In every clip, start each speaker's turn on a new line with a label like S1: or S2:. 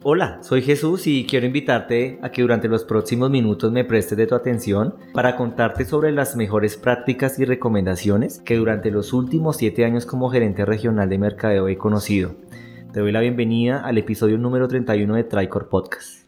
S1: Hola, soy Jesús y quiero invitarte a que durante los próximos minutos me prestes de tu atención para contarte sobre las mejores prácticas y recomendaciones que durante los últimos 7 años como gerente regional de mercadeo he conocido. Te doy la bienvenida al episodio número 31 de Tricor Podcast.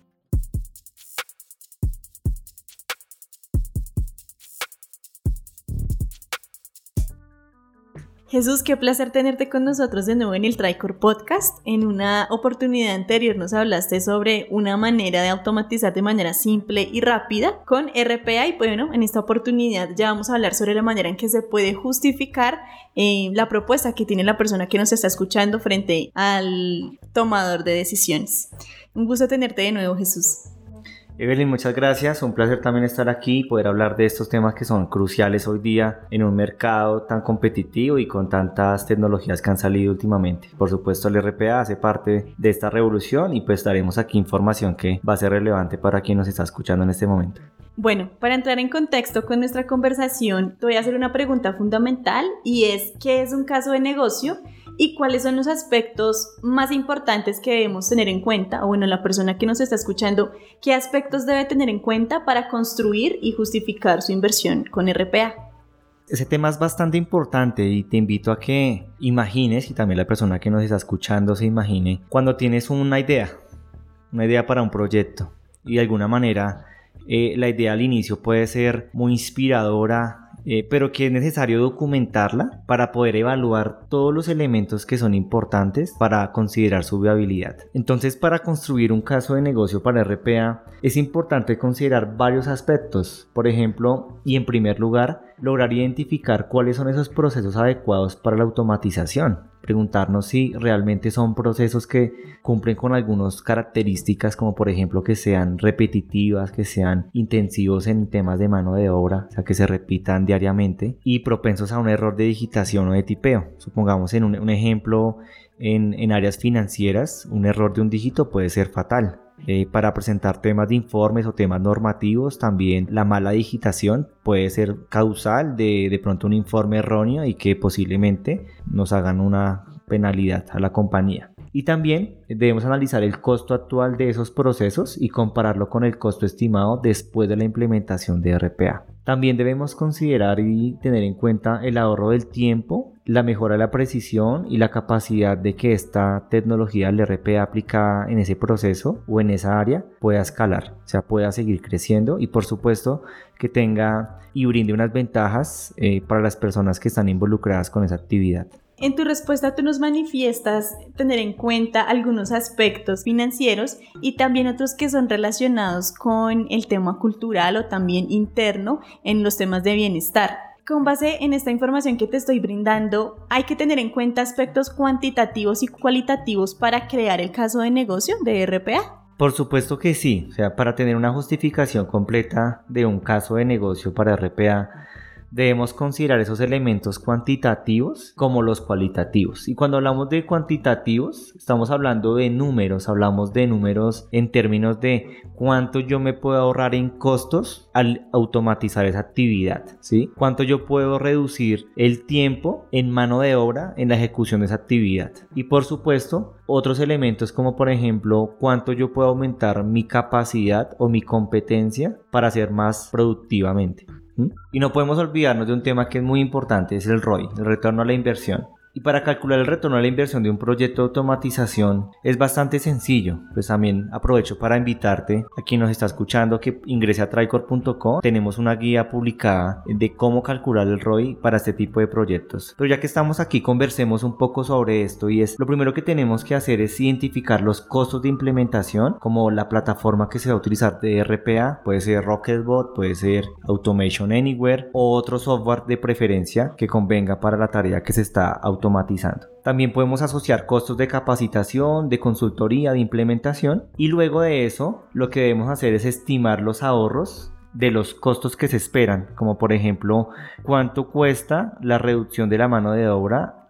S2: Jesús, qué placer tenerte con nosotros de nuevo en el Tricor Podcast. En una oportunidad anterior nos hablaste sobre una manera de automatizar de manera simple y rápida con RPA y bueno, en esta oportunidad ya vamos a hablar sobre la manera en que se puede justificar la propuesta que tiene la persona que nos está escuchando frente al tomador de decisiones. Un gusto tenerte de nuevo, Jesús.
S1: Evelyn, muchas gracias. Un placer también estar aquí y poder hablar de estos temas que son cruciales hoy día en un mercado tan competitivo y con tantas tecnologías que han salido últimamente. Por supuesto, el RPA hace parte de esta revolución y pues daremos aquí información que va a ser relevante para quien nos está escuchando en este momento.
S2: Bueno, para entrar en contexto con nuestra conversación, te voy a hacer una pregunta fundamental y es ¿qué es un caso de negocio? ¿Y cuáles son los aspectos más importantes que debemos tener en cuenta? O bueno, la persona que nos está escuchando, ¿qué aspectos debe tener en cuenta para construir y justificar su inversión con RPA?
S1: Ese tema es bastante importante y te invito a que imagines, y también la persona que nos está escuchando se imagine, cuando tienes una idea para un proyecto y de alguna manera la idea al inicio puede ser muy inspiradora, pero que es necesario documentarla para poder evaluar todos los elementos que son importantes para considerar su viabilidad. Entonces, para construir un caso de negocio para RPA es importante considerar varios aspectos. Por ejemplo, y en primer lugar, lograr identificar cuáles son esos procesos adecuados para la automatización. Preguntarnos si realmente son procesos que cumplen con algunas características, como por ejemplo que sean repetitivas, que sean intensivos en temas de mano de obra, o sea que se repitan diariamente y propensos a un error de digitación o de tipeo. Supongamos en un ejemplo en áreas financieras, un error de un dígito puede ser fatal. Para presentar temas de informes o temas normativos, también la mala digitación puede ser causal de pronto un informe erróneo y que posiblemente nos hagan una penalidad a la compañía. Y también debemos analizar el costo actual de esos procesos y compararlo con el costo estimado después de la implementación de RPA. También debemos considerar y tener en cuenta el ahorro del tiempo, la mejora de la precisión y la capacidad de que esta tecnología del RPA aplicada en ese proceso o en esa área pueda escalar, o sea, pueda seguir creciendo y por supuesto que tenga y brinde unas ventajas para las personas que están involucradas con esa actividad.
S2: En tu respuesta tú nos manifiestas tener en cuenta algunos aspectos financieros y también otros que son relacionados con el tema cultural o también interno en los temas de bienestar. Con base en esta información que te estoy brindando, ¿hay que tener en cuenta aspectos cuantitativos y cualitativos para crear el caso de negocio de RPA?
S1: Por supuesto que sí, o sea, para tener una justificación completa de un caso de negocio para RPA, debemos considerar esos elementos cuantitativos como los cualitativos. Y cuando hablamos de cuantitativos, estamos hablando de números, hablamos de números en términos de cuánto yo me puedo ahorrar en costos al automatizar esa actividad, ¿sí? Cuánto yo puedo reducir el tiempo en mano de obra en la ejecución de esa actividad. Y por supuesto, otros elementos como por ejemplo, cuánto yo puedo aumentar mi capacidad o mi competencia para hacer más productivamente. Y no podemos olvidarnos de un tema que es muy importante, es el ROI, el retorno a la inversión. Y para calcular el retorno a la inversión de un proyecto de automatización es bastante sencillo. Pues también aprovecho para invitarte a quien nos está escuchando que ingrese a tricor.com. Tenemos una guía publicada de cómo calcular el ROI para este tipo de proyectos. Pero ya que estamos aquí, conversemos un poco sobre esto y lo primero que tenemos que hacer es identificar los costos de implementación, como la plataforma que se va a utilizar de RPA, puede ser Rocketbot, puede ser Automation Anywhere o otro software de preferencia que convenga para la tarea que se está automatizando. También podemos asociar costos de capacitación, de consultoría, de implementación y luego de eso lo que debemos hacer es estimar los ahorros de los costos que se esperan, como por ejemplo cuánto cuesta la reducción de la mano de obra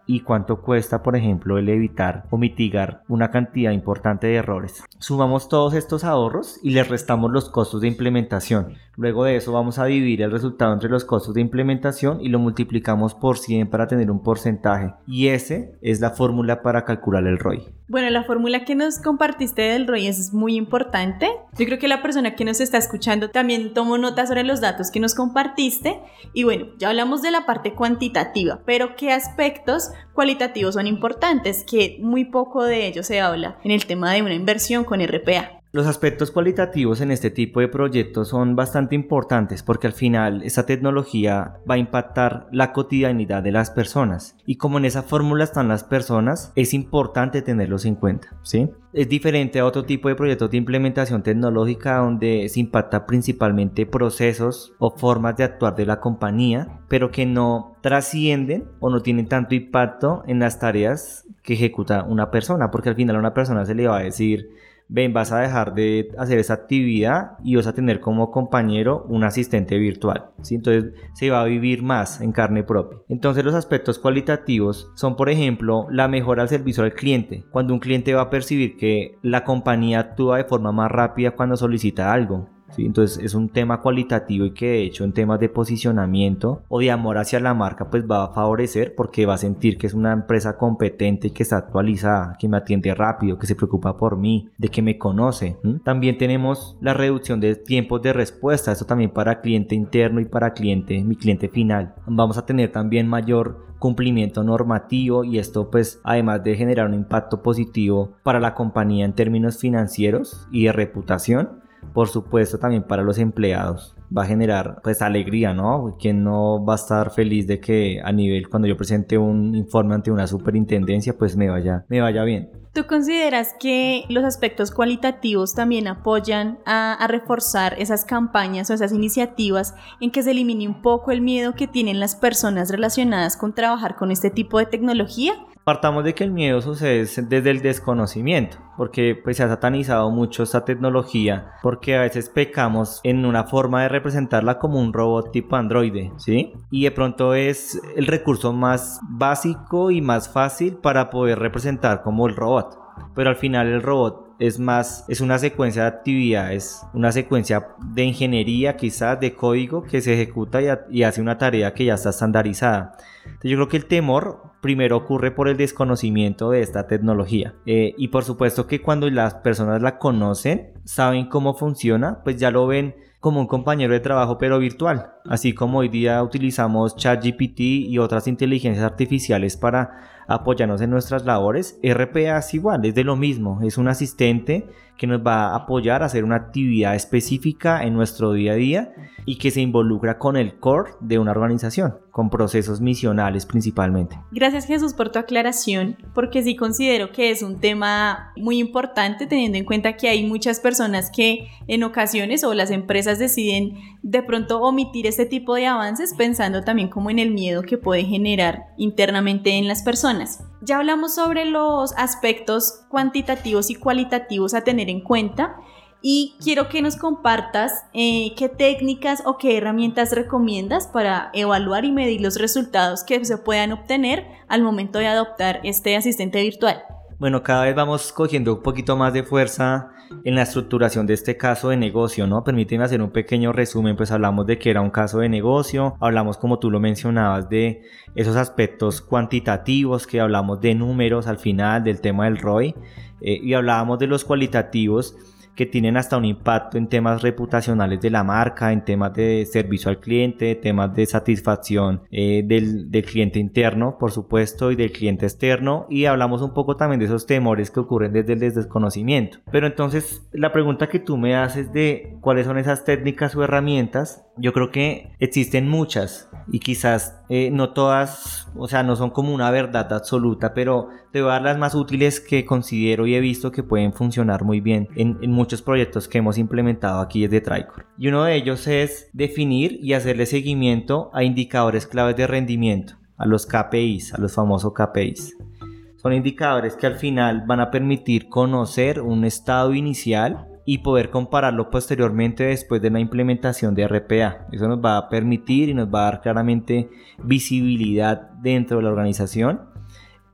S1: y cuánto cuesta, por ejemplo, el evitar o mitigar una cantidad importante de errores. Sumamos todos estos ahorros y les restamos los costos de implementación. Luego de eso vamos a dividir el resultado entre los costos de implementación y lo multiplicamos por 100 para tener un porcentaje. Y ese es la fórmula para calcular el ROI.
S2: Bueno, la fórmula que nos compartiste del ROI es muy importante. Yo creo que la persona que nos está escuchando también tomó nota sobre los datos que nos compartiste. Y bueno, ya hablamos de la parte cuantitativa, pero ¿qué aspectos cualitativos son importantes? Que muy poco de ello se habla en el tema de una inversión con RPA.
S1: Los aspectos cualitativos en este tipo de proyectos son bastante importantes porque al final esta tecnología va a impactar la cotidianidad de las personas y como en esa fórmula están las personas, es importante tenerlos en cuenta, ¿sí? Es diferente a otro tipo de proyectos de implementación tecnológica donde se impacta principalmente procesos o formas de actuar de la compañía, pero que no trascienden o no tienen tanto impacto en las tareas que ejecuta una persona, porque al final a una persona se le va a decir: ven, vas a dejar de hacer esa actividad y vas a tener como compañero un asistente virtual, ¿sí? Entonces se va a vivir más en carne propia. Entonces los aspectos cualitativos son, por ejemplo, la mejora al servicio al cliente. Cuando un cliente va a percibir que la compañía actúa de forma más rápida cuando solicita algo, ¿sí? Entonces es un tema cualitativo y que de hecho en temas de posicionamiento o de amor hacia la marca pues va a favorecer porque va a sentir que es una empresa competente y que está actualizada, que me atiende rápido, que se preocupa por mí, de que me conoce. También tenemos la reducción de tiempos de respuesta, esto también para cliente interno y para mi cliente final. Vamos a tener también mayor cumplimiento normativo y esto pues además de generar un impacto positivo para la compañía en términos financieros y de reputación, por supuesto también para los empleados va a generar pues alegría, ¿no? ¿Quién no va a estar feliz de que a nivel cuando yo presente un informe ante una superintendencia pues me vaya bien?
S2: ¿Tú consideras que los aspectos cualitativos también apoyan a reforzar esas campañas o esas iniciativas en que se elimine un poco el miedo que tienen las personas relacionadas con trabajar con este tipo de tecnología?
S1: Partamos de que el miedo sucede desde el desconocimiento, porque pues se ha satanizado mucho esta tecnología, porque a veces pecamos en una forma de representarla como un robot tipo androide, ¿sí? Y de pronto es el recurso más básico y más fácil para poder representar como el robot, pero al final el robot es una secuencia de actividades, una secuencia de ingeniería quizás, de código que se ejecuta y hace una tarea que ya está estandarizada. Entonces yo creo que el temor primero ocurre por el desconocimiento de esta tecnología y por supuesto que cuando las personas la conocen, saben cómo funciona, pues ya lo ven como un compañero de trabajo pero virtual, así como hoy día utilizamos ChatGPT y otras inteligencias artificiales para apoyarnos en nuestras labores. RPA es igual, es de lo mismo, es un asistente que nos va a apoyar a hacer una actividad específica en nuestro día a día y que se involucra con el core de una organización, con procesos misionales principalmente.
S2: Gracias, Jesús, por tu aclaración, porque sí considero que es un tema muy importante teniendo en cuenta que hay muchas personas que en ocasiones o las empresas deciden de pronto omitir este tipo de avances pensando también como en el miedo que puede generar internamente en las personas. Ya hablamos sobre los aspectos cuantitativos y cualitativos a tener en cuenta y quiero que nos compartas qué técnicas o qué herramientas recomiendas para evaluar y medir los resultados que se puedan obtener al momento de adoptar este asistente virtual.
S1: Bueno, cada vez vamos cogiendo un poquito más de fuerza en la estructuración de este caso de negocio, ¿no? Permíteme hacer un pequeño resumen, pues hablamos de que era un caso de negocio, hablamos como tú lo mencionabas de esos aspectos cuantitativos, que hablamos de números al final del tema del ROI y hablábamos de los cualitativos que tienen hasta un impacto en temas reputacionales de la marca, en temas de servicio al cliente, temas de satisfacción del cliente interno, por supuesto, y del cliente externo, y hablamos un poco también de esos temores que ocurren desde el desconocimiento. Pero entonces, la pregunta que tú me haces de cuáles son esas técnicas o herramientas, yo creo que existen muchas y quizás no todas, o sea, no son como una verdad absoluta, pero te voy a dar las más útiles que considero y he visto que pueden funcionar muy bien en muchos proyectos que hemos implementado aquí desde Tricor. Y uno de ellos es definir y hacerle seguimiento a indicadores claves de rendimiento, a los KPIs, a los famosos KPIs. Son indicadores que al final van a permitir conocer un estado inicial y poder compararlo posteriormente después de la implementación de RPA. Eso nos va a permitir y nos va a dar claramente visibilidad dentro de la organización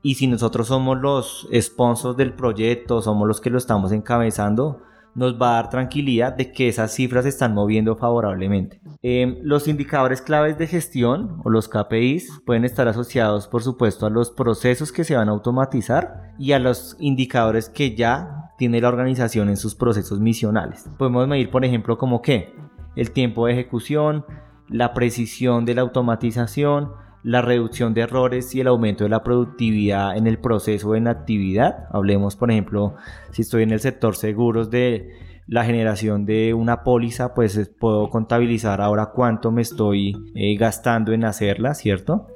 S1: y si nosotros somos los sponsors del proyecto, somos los que lo estamos encabezando, nos va a dar tranquilidad de que esas cifras se están moviendo favorablemente. Los indicadores claves de gestión o los KPIs pueden estar asociados, por supuesto, a los procesos que se van a automatizar y a los indicadores que ya tiene la organización en sus procesos misionales. Podemos medir, por ejemplo, como que el tiempo de ejecución, la precisión de la automatización, la reducción de errores y el aumento de la productividad en el proceso o en la actividad. Hablemos, por ejemplo, si estoy en el sector seguros, de la generación de una póliza, pues puedo contabilizar ahora cuánto me estoy gastando en hacerla, ¿cierto?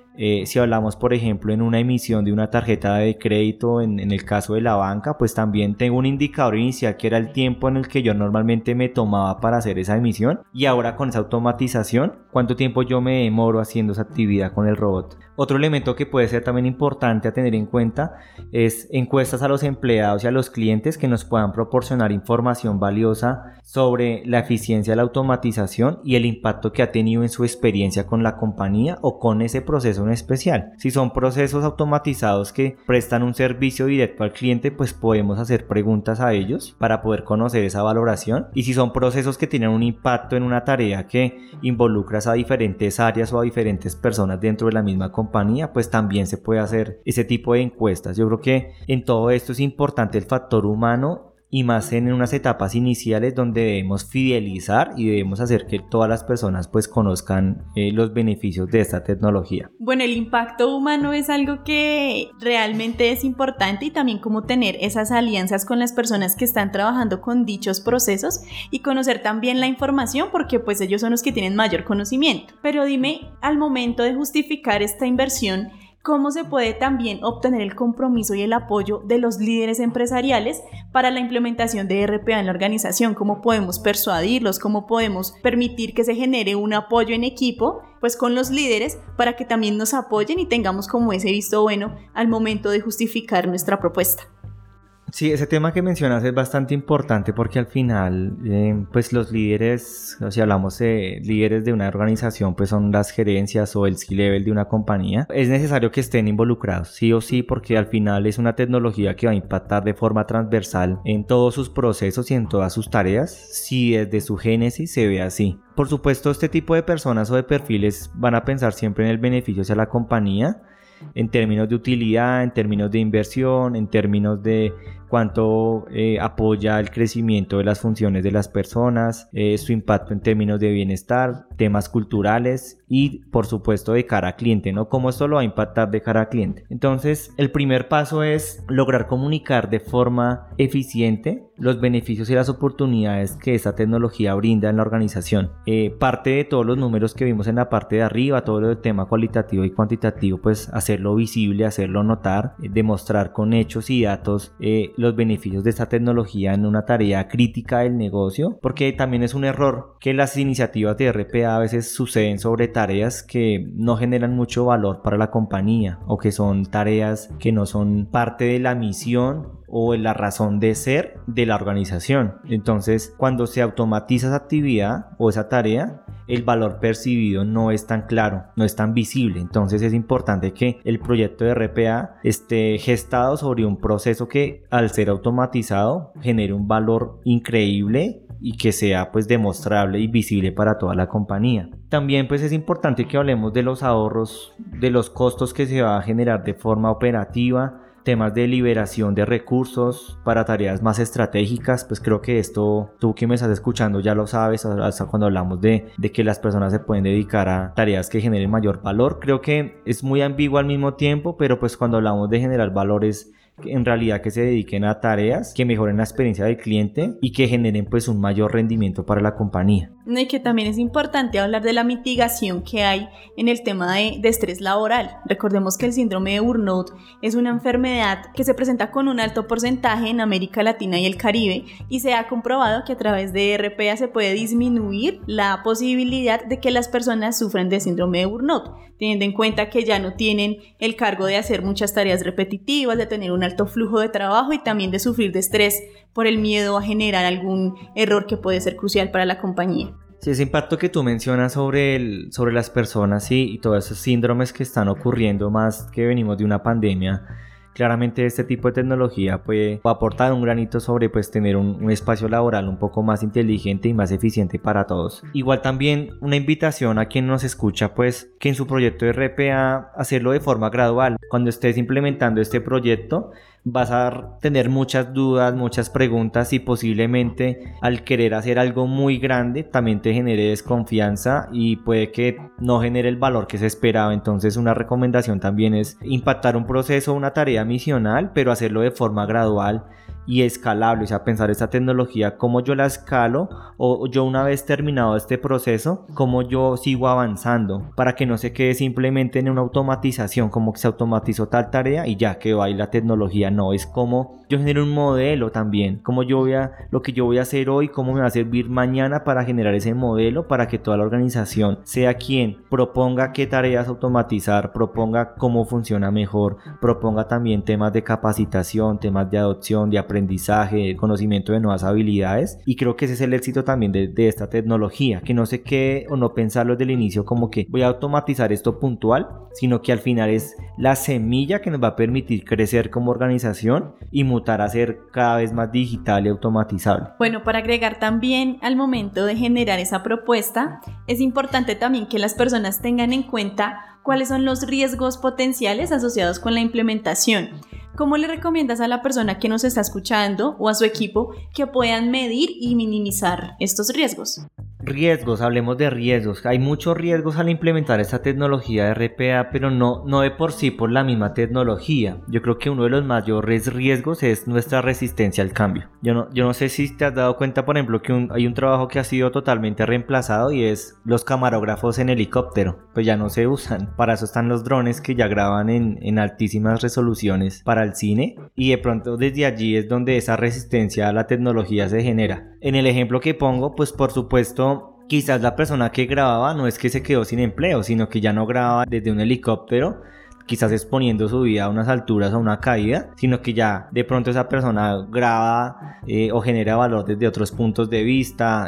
S1: Si hablamos, por ejemplo, en una emisión de una tarjeta de crédito, en el caso de la banca, pues también tengo un indicador inicial que era el tiempo en el que yo normalmente me tomaba para hacer esa emisión, y ahora con esa automatización, cuánto tiempo yo me demoro haciendo esa actividad con el robot. Otro elemento que puede ser también importante a tener en cuenta es encuestas a los empleados y a los clientes que nos puedan proporcionar información valiosa sobre la eficiencia de la automatización y el impacto que ha tenido en su experiencia con la compañía o con ese proceso en especial. Si son procesos automatizados que prestan un servicio directo al cliente, pues podemos hacer preguntas a ellos para poder conocer esa valoración. Y si son procesos que tienen un impacto en una tarea que involucra a diferentes áreas o a diferentes personas dentro de la misma compañía, pues también se puede hacer ese tipo de encuestas. Yo creo que en todo esto es importante el factor humano, y más en unas etapas iniciales donde debemos fidelizar y debemos hacer que todas las personas pues conozcan los beneficios de esta tecnología.
S2: Bueno, el impacto humano es algo que realmente es importante, y también como tener esas alianzas con las personas que están trabajando con dichos procesos y conocer también la información, porque pues ellos son los que tienen mayor conocimiento. Pero dime, al momento de justificar esta inversión, ¿cómo se puede también obtener el compromiso y el apoyo de los líderes empresariales para la implementación de RPA en la organización? ¿Cómo podemos persuadirlos? ¿Cómo podemos permitir que se genere un apoyo en equipo, pues con los líderes, para que también nos apoyen y tengamos como ese visto bueno al momento de justificar nuestra propuesta?
S1: Sí, ese tema que mencionas es bastante importante porque al final, pues los líderes, o si hablamos de líderes de una organización, pues son las gerencias o el C-level de una compañía. Es necesario que estén involucrados, sí o sí, porque al final es una tecnología que va a impactar de forma transversal en todos sus procesos y en todas sus tareas, si desde su génesis se ve así. Por supuesto, este tipo de personas o de perfiles van a pensar siempre en el beneficio hacia la compañía, en términos de utilidad, en términos de inversión, en términos de cuánto apoya el crecimiento de las funciones de las personas, su impacto en términos de bienestar, temas culturales y por supuesto de cara a cliente, ¿no? Cómo esto lo va a impactar de cara a cliente. Entonces, el primer paso es lograr comunicar de forma eficiente los beneficios y las oportunidades que esta tecnología brinda en la organización. Parte de todos los números que vimos en la parte de arriba, todo el tema cualitativo y cuantitativo, pues hacerlo visible, hacerlo notar, demostrar con hechos y datos los beneficios de esta tecnología en una tarea crítica del negocio, porque también es un error que las iniciativas de RPA a veces suceden sobre tareas que no generan mucho valor para la compañía o que son tareas que no son parte de la misión o la razón de ser de la organización. Entonces, cuando se automatiza esa actividad o esa tarea, el valor percibido no es tan claro, no es tan visible. Entonces es importante que el proyecto de RPA esté gestado sobre un proceso que, al ser automatizado, genere un valor increíble y que sea pues demostrable y visible para toda la compañía. También pues es importante que hablemos de los ahorros, de los costos que se va a generar de forma operativa, temas de liberación de recursos para tareas más estratégicas. Pues creo que esto, tú que me estás escuchando ya lo sabes, hasta cuando hablamos de que las personas se pueden dedicar a tareas que generen mayor valor. Creo que es muy ambiguo al mismo tiempo, pero pues cuando hablamos de generar valores, en realidad que se dediquen a tareas que mejoren la experiencia del cliente y que generen pues un mayor rendimiento para la compañía.
S2: Y que también es importante hablar de la mitigación que hay en el tema de estrés laboral. Recordemos que el síndrome de burnout es una enfermedad que se presenta con un alto porcentaje en América Latina y el Caribe, y se ha comprobado que a través de RPA se puede disminuir la posibilidad de que las personas sufran de síndrome de burnout, teniendo en cuenta que ya no tienen el cargo de hacer muchas tareas repetitivas, de tener un alto flujo de trabajo y también de sufrir de estrés por el miedo a generar algún error que puede ser crucial para la compañía.
S1: Sí, ese impacto que tú mencionas sobre las personas y todos esos síndromes que están ocurriendo, más que venimos de una pandemia, claramente este tipo de tecnología puede aportar un granito sobre pues tener un espacio laboral un poco más inteligente y más eficiente para todos. Igual también una invitación a quien nos escucha pues que en su proyecto de RPA hacerlo de forma gradual. Cuando estés implementando este proyecto vas a tener muchas dudas, muchas preguntas y posiblemente al querer hacer algo muy grande también te genere desconfianza y puede que no genere el valor que se esperaba. Entonces una recomendación también es impactar un proceso, una tarea misional, pero hacerlo de forma gradual y escalable, o sea, pensar esta tecnología, cómo yo la escalo o yo una vez terminado este proceso, cómo yo sigo avanzando para que no se quede simplemente en una automatización, como que se automatizó tal tarea y ya quedó ahí la tecnología. No, es como yo genero un modelo también, como lo que yo voy a hacer hoy, cómo me va a servir mañana para generar ese modelo para que toda la organización sea quien proponga qué tareas automatizar, proponga cómo funciona mejor, proponga también temas de capacitación, temas de adopción, de aprendizaje, de conocimiento de nuevas habilidades, y creo que ese es el éxito también de esta tecnología, que no se quede o no pensarlo desde el inicio como que voy a automatizar esto puntual, sino que al final es la semilla que nos va a permitir crecer como organización y mutar a ser cada vez más digital y automatizable.
S2: Bueno, para agregar también al momento de generar esa propuesta, es importante también que las personas tengan en cuenta cuáles son los riesgos potenciales asociados con la implementación. ¿Cómo le recomiendas a la persona que nos está escuchando o a su equipo que puedan medir y minimizar estos riesgos?
S1: Riesgos, hablemos de riesgos. Hay muchos riesgos al implementar esta tecnología de RPA, pero no de por sí por la misma tecnología. Yo creo que uno de los mayores riesgos es nuestra resistencia al cambio. Yo no sé si te has dado cuenta, por ejemplo, que hay un trabajo que ha sido totalmente reemplazado y es los camarógrafos en helicóptero. Pues ya no se usan. Para eso están los drones que ya graban en altísimas resoluciones para el cine, y de pronto desde allí es donde esa resistencia a la tecnología se genera. En el ejemplo que pongo, pues por supuesto quizás la persona que grababa no es que se quedó sin empleo, sino que ya no grababa desde un helicóptero, quizás exponiendo su vida a unas alturas o una caída, sino que ya de pronto esa persona graba o genera valor desde otros puntos de vista,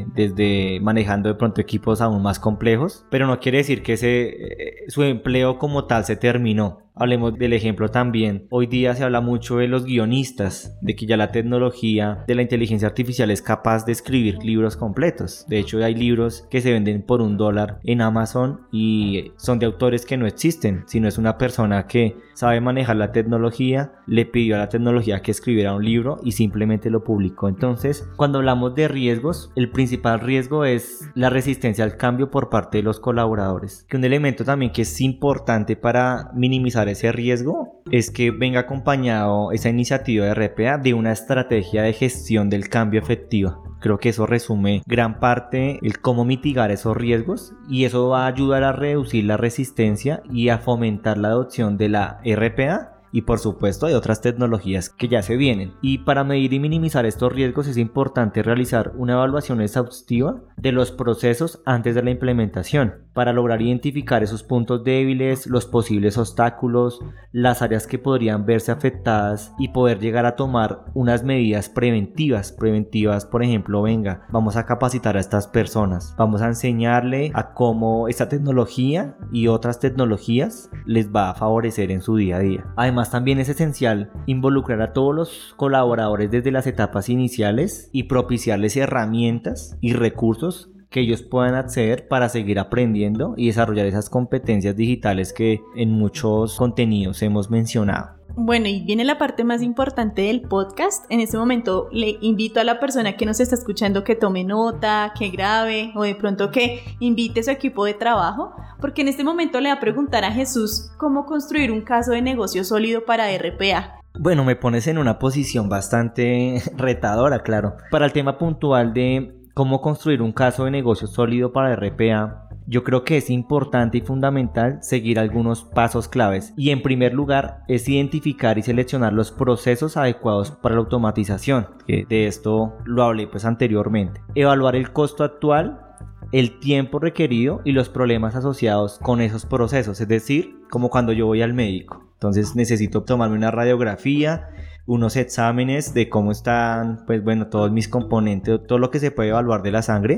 S1: desde manejando de pronto equipos aún más complejos, pero no quiere decir que su empleo como tal se terminó. Hablemos del ejemplo también. Hoy día se habla mucho de los guionistas, de que ya la tecnología de la inteligencia artificial es capaz de escribir libros completos. De hecho, hay libros que se venden por $1 en Amazon y son de autores que no existen, sino es una persona que sabe manejar la tecnología, le pidió a la tecnología que escribiera un libro y simplemente lo publicó. Entonces, cuando hablamos de riesgos, el principal riesgo es la resistencia al cambio por parte de los colaboradores. Que un elemento también que es importante para minimizar ese riesgo es que venga acompañado esa iniciativa de RPA de una estrategia de gestión del cambio efectiva. Creo que eso resume gran parte el cómo mitigar esos riesgos, y eso va a ayudar a reducir la resistencia y a fomentar la adopción de la RPA y por supuesto de otras tecnologías que ya se vienen. Y para medir y minimizar estos riesgos es importante realizar una evaluación exhaustiva de los procesos antes de la implementación para lograr identificar esos puntos débiles, los posibles obstáculos, las áreas que podrían verse afectadas y poder llegar a tomar unas medidas preventivas, por ejemplo, vamos a capacitar a estas personas, vamos a enseñarle a cómo esta tecnología y otras tecnologías les va a favorecer en su día a día. Además, también es esencial involucrar a todos los colaboradores desde las etapas iniciales y propiciarles herramientas y recursos que ellos puedan acceder para seguir aprendiendo y desarrollar esas competencias digitales que en muchos contenidos hemos mencionado.
S2: Bueno, y viene la parte más importante del podcast. En este momento le invito a la persona que nos está escuchando que tome nota, que grabe o de pronto que invite a su equipo de trabajo, porque en este momento le va a preguntar a Jesús cómo construir un caso de negocio sólido para RPA.
S1: Bueno, me pones en una posición bastante retadora, claro. Para el tema puntual de cómo construir un caso de negocio sólido para RPA, yo creo que es importante y fundamental seguir algunos pasos claves, y en primer lugar es identificar y seleccionar los procesos adecuados para la automatización, que de esto lo hablé anteriormente. Evaluar el costo actual, el tiempo requerido y los problemas asociados con esos procesos, es decir, como cuando yo voy al médico. Entonces necesito tomarme una radiografía, unos exámenes de cómo están, todos mis componentes, todo lo que se puede evaluar de la sangre.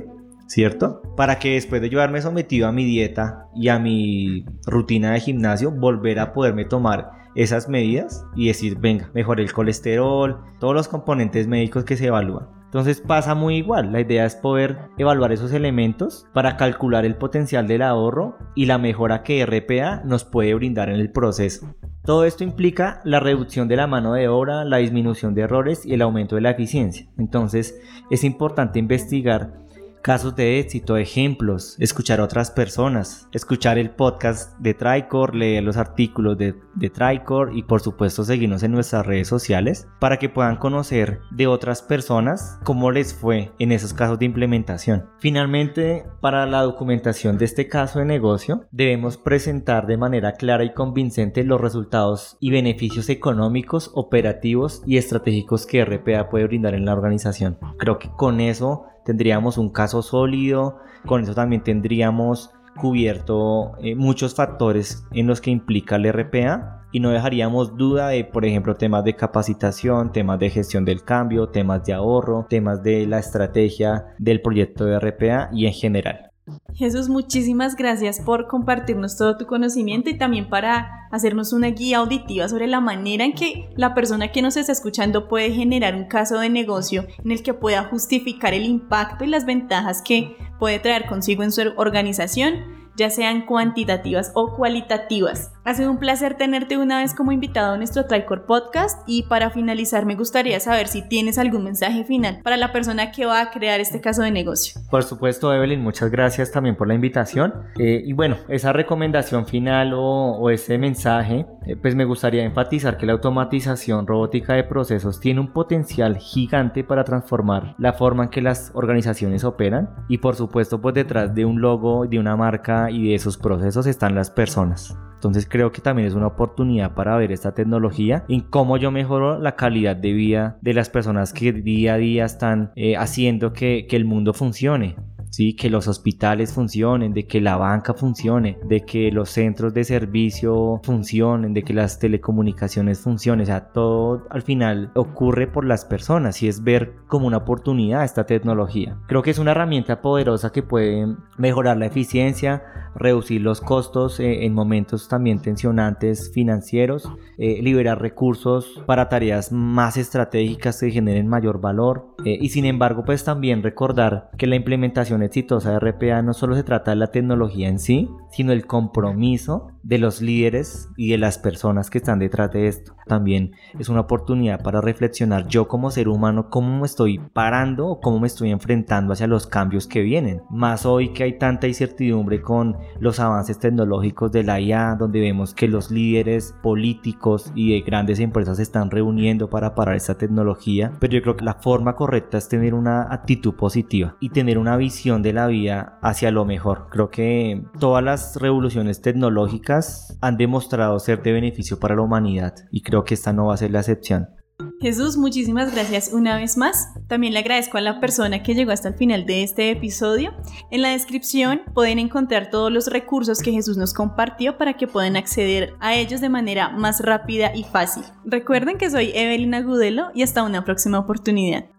S1: ¿cierto? Para que después de yo haberme sometido a mi dieta y a mi rutina de gimnasio, volver a poderme tomar esas medidas y decir, venga, mejoré el colesterol, todos los componentes médicos que se evalúan. Entonces pasa muy igual, la idea es poder evaluar esos elementos para calcular el potencial del ahorro y la mejora que RPA nos puede brindar en el proceso. Todo esto implica la reducción de la mano de obra, la disminución de errores y el aumento de la eficiencia. Entonces es importante investigar casos de éxito, ejemplos, escuchar a otras personas, escuchar el podcast de TriCore, leer los artículos de TriCore y por supuesto seguirnos en nuestras redes sociales para que puedan conocer de otras personas cómo les fue en esos casos de implementación. Finalmente, para la documentación de este caso de negocio, debemos presentar de manera clara y convincente los resultados y beneficios económicos, operativos y estratégicos que RPA puede brindar en la organización. Creo que con eso tendríamos un caso sólido, con eso también tendríamos cubierto muchos factores en los que implica el RPA y no dejaríamos duda de, por ejemplo, temas de capacitación, temas de gestión del cambio, temas de ahorro, temas de la estrategia del proyecto de RPA y en general.
S2: Jesús, muchísimas gracias por compartirnos todo tu conocimiento y también para hacernos una guía auditiva sobre la manera en que la persona que nos está escuchando puede generar un caso de negocio en el que pueda justificar el impacto y las ventajas que puede traer consigo en su organización, ya sean cuantitativas o cualitativas. Ha sido un placer tenerte una vez como invitado a nuestro TriCore Podcast y para finalizar me gustaría saber si tienes algún mensaje final para la persona que va a crear este caso de negocio.
S1: Por supuesto, Evelyn, muchas gracias también por la invitación y bueno, esa recomendación final o ese mensaje, pues me gustaría enfatizar que la automatización robótica de procesos tiene un potencial gigante para transformar la forma en que las organizaciones operan y por supuesto pues detrás de un logo, de una marca y de esos procesos están las personas. Entonces creo que también es una oportunidad para ver esta tecnología y cómo yo mejoro la calidad de vida de las personas que día a día están haciendo que el mundo funcione. Sí, que los hospitales funcionen, de que la banca funcione, de que los centros de servicio funcionen, de que las telecomunicaciones funcionen. O sea, todo al final ocurre por las personas y es ver como una oportunidad esta tecnología. Creo que es una herramienta poderosa que puede mejorar la eficiencia, reducir los costos en momentos también tensionantes financieros, liberar recursos para tareas más estratégicas que generen mayor valor y sin embargo pues también recordar que la implementación exitosa de RPA no solo se trata de la tecnología en sí, sino el compromiso de los líderes y de las personas que están detrás de esto. También es una oportunidad para reflexionar yo como ser humano cómo me estoy parando o cómo me estoy enfrentando hacia los cambios que vienen. Más hoy que hay tanta incertidumbre con los avances tecnológicos de la IA, donde vemos que los líderes políticos y de grandes empresas se están reuniendo para parar esta tecnología. Pero yo creo que la forma correcta es tener una actitud positiva y tener una visión de la vida hacia lo mejor. Creo que todas las revoluciones tecnológicas han demostrado ser de beneficio para la humanidad y creo que esta no va a ser la excepción.
S2: Jesús, muchísimas gracias una vez más. También le agradezco a la persona que llegó hasta el final de este episodio. En la descripción pueden encontrar todos los recursos que Jesús nos compartió para que puedan acceder a ellos de manera más rápida y fácil. Recuerden que soy Evelyn Agudelo y hasta una próxima oportunidad.